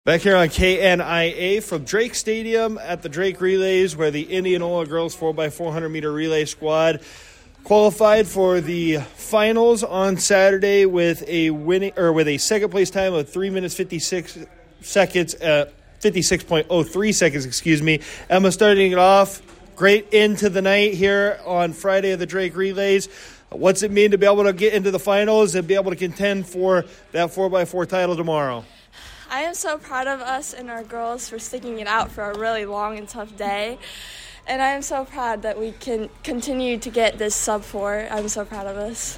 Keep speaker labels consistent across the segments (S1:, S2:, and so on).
S1: Back here on KNIA from Drake Stadium at the Drake Relays, where the Indianola girls 4x400 meter relay squad qualified for the finals on Saturday with a second place time of 3 minutes 56 seconds, 56.03 seconds. Excuse me. Emma starting it off great into the night here on Friday of the Drake Relays. What's it mean to be able to get into the finals and be able to contend for that 4x4 title tomorrow?
S2: I am so proud of us and our girls for sticking it out for a really long and tough day. And I am so proud that we can continue to get this sub-4. I'm so proud of us.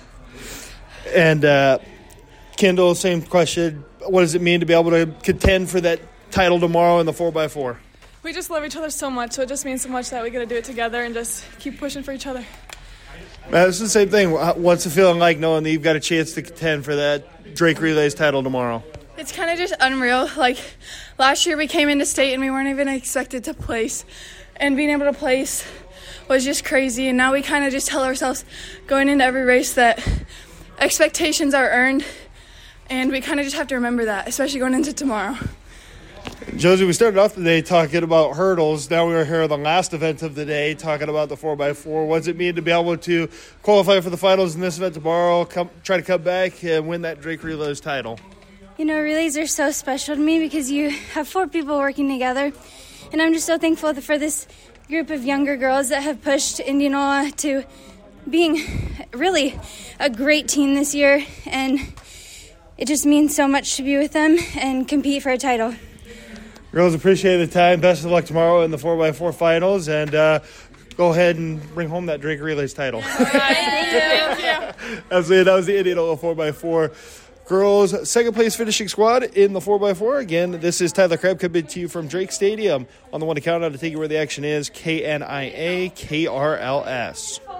S1: And Kendall, same question. What does it mean to be able to contend for that title tomorrow in the 4x4?
S3: We just love each other so much, so it just means so much that we get to do it together and just keep pushing for each other.
S1: It's the same thing. What's it feeling like knowing that you've got a chance to contend for that Drake Relays title tomorrow?
S4: It's kind of just unreal. Like, last year we came into state and we weren't even expected to place. And being able to place was just crazy. And now we kind of just tell ourselves going into every race that expectations are earned. And we kind of just have to remember that, especially going into tomorrow.
S1: Josie, we started off the day talking about hurdles. Now we are here on the last event of the day talking about the 4x4. What does it mean to be able to qualify for the finals in this event tomorrow, try to come back and win that Drake Relays title?
S5: You know, relays are so special to me because you have 4 people working together. And I'm just so thankful for this group of younger girls that have pushed Indianola to being really a great team this year. And it just means so much to be with them and compete for a title.
S1: Girls, appreciate the time. Best of luck tomorrow in the 4x4 finals. And go ahead and bring home that Drake Relays title.
S3: Thank you.
S1: That was the Indianola 4x4 girls second place finishing squad in the 4x4. Again, this is Tyler Crabb coming to you from Drake Stadium on the one to count on to take you where the action is, KNIA KRLS.